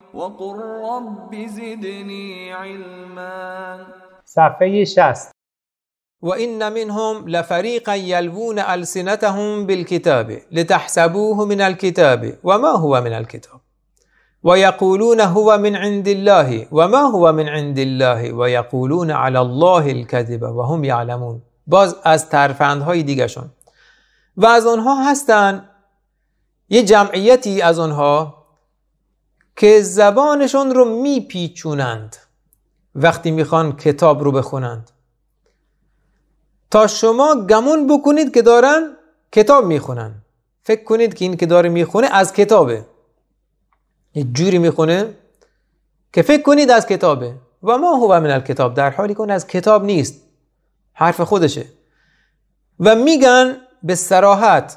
وقل رب زدني علما. صفحه 60. وإن منهم لفريقا يلوون ألسنتهم بالكتاب لتحسبوه من الكتاب وما هو من الكتاب ويقولون هو من عند الله وما هو من عند الله ويقولون على الله الكذب وهم يعلمون. باز از ترفندهای دیگه شون. و از اونها هستن یه جمعیتی از اونها که زبانشون رو میپیچونند وقتی میخوان کتاب رو بخونند تا شما گمون بکنید که دارن کتاب میخونن. فکر کنید که این که داره میخونه از کتابه، یه جوری میخونه که فکر کنید از کتابه. و ما هو من الکتاب، در حالی که اون از کتاب نیست، حرف خودشه. و میگن به صراحت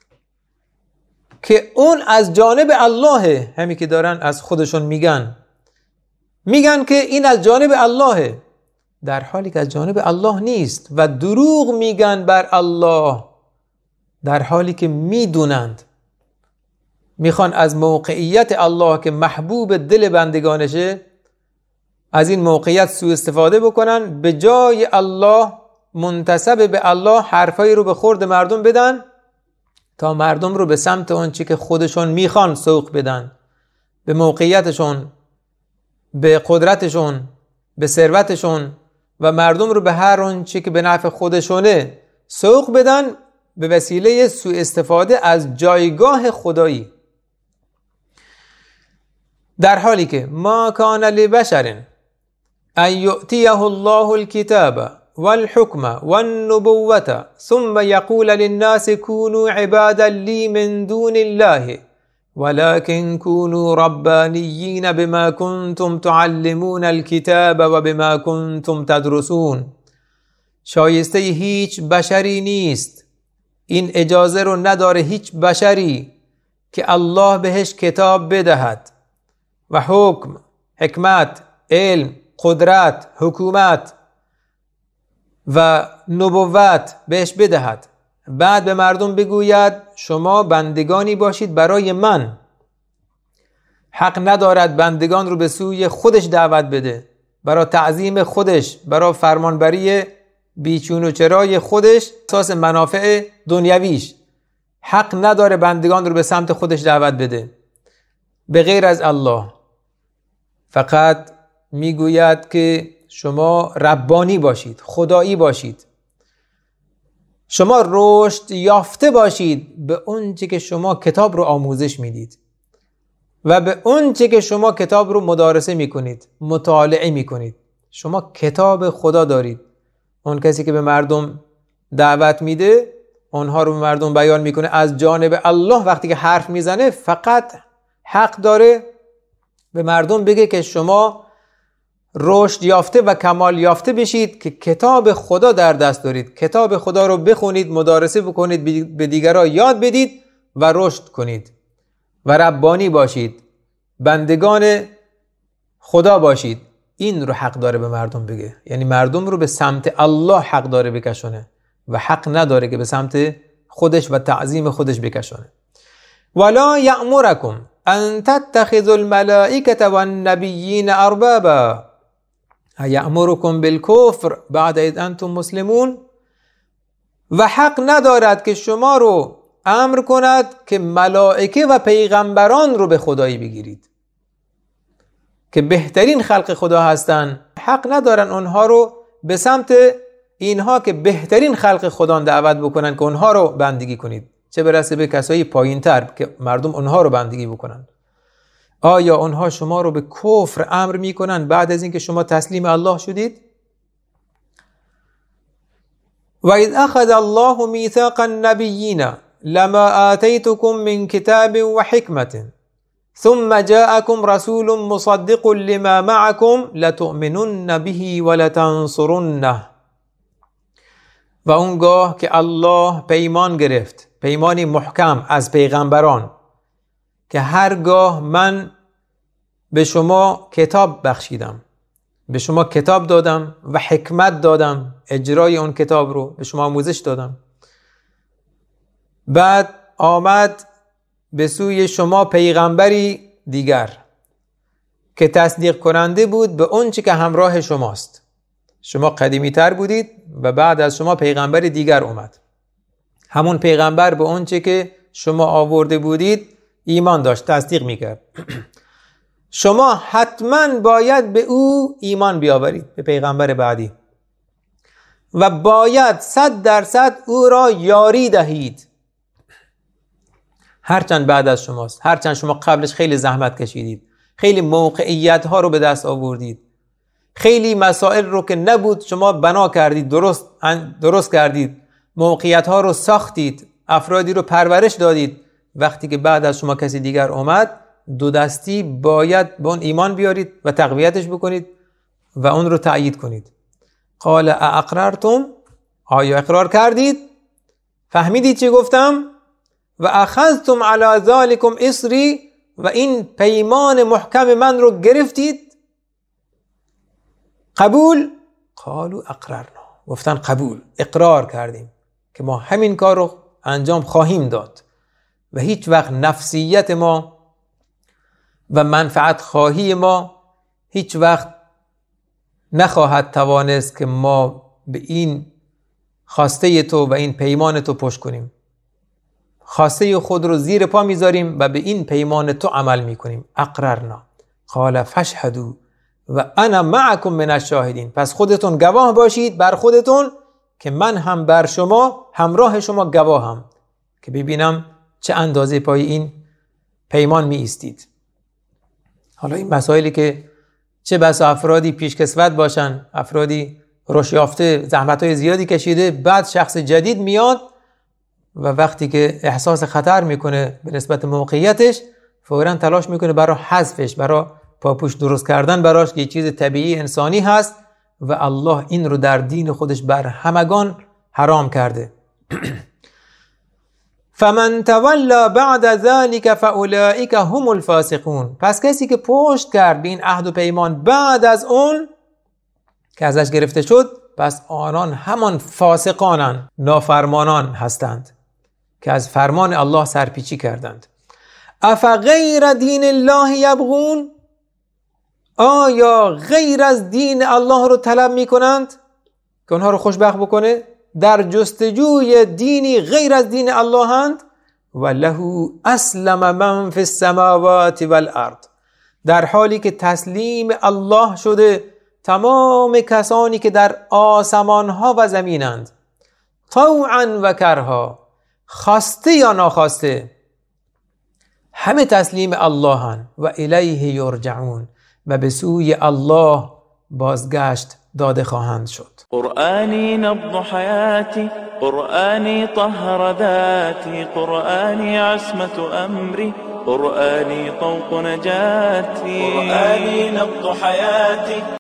که اون از جانب اللهه. همین که دارن از خودشون میگن که این از جانب اللهه، در حالی که از جانب الله نیست. و دروغ میگن بر الله در حالی که میدونند. میخوان از موقعیت الله که محبوب دل بندگانشه از این موقعیت سوء استفاده بکنن، به جای الله منتسب به الله حرفایی رو به خورد مردم بدن تا مردم رو به سمت اون چی که خودشون میخوان سوق بدن، به موقعیتشون، به قدرتشون، به ثروتشون، و مردم رو به هر اون چی که به نفع خودشونه سوق بدن به وسیله سوء استفاده از جایگاه خدایی. در حالی که ما کان لبشر ان یؤتیه الله الکتاب والحکم والنبوة ثم یقول للناس كونوا عبادا لی من دون الله ولكن كونوا ربانيين بما كنتم تعلمون الكتاب و بما كنتم تدرسون. شایسته هیچ بشری نیست، این اجازه رو نداره هیچ بشری که الله بهش کتاب بدهد و حکم، حکمت، علم، قدرت، حکومت و نبوت بهش بدهد، بعد به مردم بگوید شما بندگانی باشید برای من. حق ندارد بندگان رو به سوی خودش دعوت بده، برای تعظیم خودش، برای فرمانبری بیچون و چرای خودش، اساس منافع دنیویش. حق نداره بندگان رو به سمت خودش دعوت بده به غیر از الله. فقط میگوید که شما ربانی باشید، خدایی باشید، شما رشد یافته باشید به اون چه که شما کتاب رو آموزش میدید و به اون چه که شما کتاب رو مدارسه میکنید، مطالعه میکنید. شما کتاب خدا دارید. اون کسی که به مردم دعوت میده، اونها رو به مردم بیان میکنه از جانب الله، وقتی که حرف میزنه فقط حق داره به مردم بگه که شما رشد یافته و کمال یافته بشید که کتاب خدا در دست دارید، کتاب خدا رو بخونید، مدارسه بکنید، به دیگران یاد بدید و رشد کنید و ربانی باشید، بندگان خدا باشید. این رو حق داره به مردم بگه، یعنی مردم رو به سمت الله حق داره بکشونه و حق نداره که به سمت خودش و تعظیم خودش بکشونه. ولا یأمرکم ان تتخذوا الملائکة والنبیین اربابا یأمرکم بالکفر بعد اذ انتم مسلمون. و حق ندارد که شما رو امر کند که ملائکه و پیغمبران رو به خدایی بگیرید که بهترین خلق خدا هستن. حق ندارن اونها رو به سمت اینها که بهترین خلق خدا دعوت بکنن که اونها رو بندگی کنید، چه برسه به کسایی پایین تر که مردم اونها رو بندگی بکنن. آیا اونها شما رو به کفر امر میکنن بعد از اینکه شما تسلیم الله شدید؟ و اذ اخذ الله میثاق النبیین لما آتیتکم من کتاب و حکمت ثم جاءكم رسول مصدق لما معكم لتؤمنن به ولتنصرنه. و اونگاه که الله پیمان گرفت، پیمانی محکم از پیغمبران، که هرگاه من به شما کتاب بخشیدم، به شما کتاب دادم و حکمت دادم، اجرای اون کتاب رو به شما آموزش دادم، بعد آمد به سوی شما پیغمبری دیگر که تصدیق کننده بود به اون چی که همراه شماست. شما قدیمی تر بودید و بعد از شما پیغمبر دیگر اومد. همون پیغمبر به اون چی که شما آورده بودید ایمان داشت، تصدیق میکرد. شما حتما باید به او ایمان بیاورید، به پیغمبر بعدی، و باید 100% او را یاری دهید، هرچند بعد از شماست، هرچند شما قبلش خیلی زحمت کشیدید، خیلی موقعیت ها رو به دست آوردید، خیلی مسائل رو که نبود شما بنا کردید، درست کردید، موقعیت ها رو ساختید، افرادی رو پرورش دادید. وقتی که بعد از شما کسی دیگر اومد، دو دستی باید به اون ایمان بیارید و تقویتش بکنید و اون رو تأیید کنید. قال اقررتم، آیا اقرار کردید؟ فهمیدید چی گفتم؟ و اخذتم علی ذالکم اصری، و این پیمان محکم من رو گرفتید؟ قبول؟ قالوا اقررنا، گفتن قبول، اقرار کردیم که ما همین کار رو انجام خواهیم داد و هیچ وقت نفسیت ما و منفعت خواهی ما هیچ وقت نخواهد توانست که ما به این خواسته تو و این پیمان تو پشت کنیم. خواسته خود رو زیر پا میذاریم و به این پیمان تو عمل میکنیم. اقررنا قال فاشهدوا و انا معکم من الشاهدین، پس خودتون گواه باشید بر خودتون که من هم بر شما همراه شما گواهم، که ببینم چه اندازه پای این پیمان می ایستید. حالا این مسائلی که چه بسا افرادی پیشکسوت باشن، افرادی رشد یافته، زحمت‌های زیادی کشیده، بعد شخص جدید میاد و وقتی که احساس خطر میکنه به نسبت موقعیتش، فوراً تلاش میکنه برای حذفش، برای پاپوش درست کردن براش، که یه چیز طبیعی انسانی هست و الله این رو در دین خودش بر همگان حرام کرده. فمن تولا بعد ذلك فاولئک هم الفاسقون، پس کسی که پشت کرد به این عهد و پیمان بعد از اون که ازش گرفته شد، پس آنان همان فاسقانند، نافرمانان هستند که از فرمان الله سرپیچی کردند. افغیر دین الله یبغون، آیا غیر از دین الله رو طلب می کنند که اونها رو خوشبخت بکنه؟ در جستجوی دینی غیر از دین الله هند. و له اسلم من فی السماوات والارض، در حالی که تسلیم الله شده تمام کسانی که در آسمان ها و زمینند، طوعا و کرها، خواسته یا ناخواسته، همه تسلیم الله هند. و الیه یرجعون، و به سوی الله بازگشت داده خواهند شد. قرآنی نبض حیاتی، قرآنی طهر ذاتی، قرآنی عصمت امری، قرآنی طوق نجاتی، قرآنی نبض حیاتی.